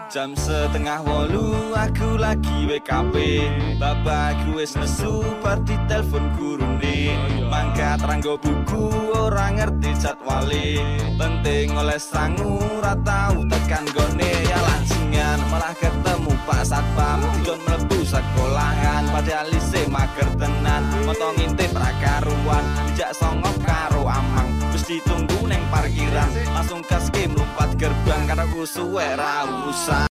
Jam 7:30 aku lagi WKP. Bapakku wis nesu bar ditelepon gurune. Mangkat ranggo buku ora ngerti jadwale. Penting oleh sangu ora tau tekan gone. Ya lansingan malah ketemu Pak Satpam. Dilon mlebu sekolahan padahal isih mager tenan. Motong ngintip ra karuan dijak songok karo amang. Wis ditunggu neng parkiran langsung ke skim lompat gerbang karena ku suwe ra urusan.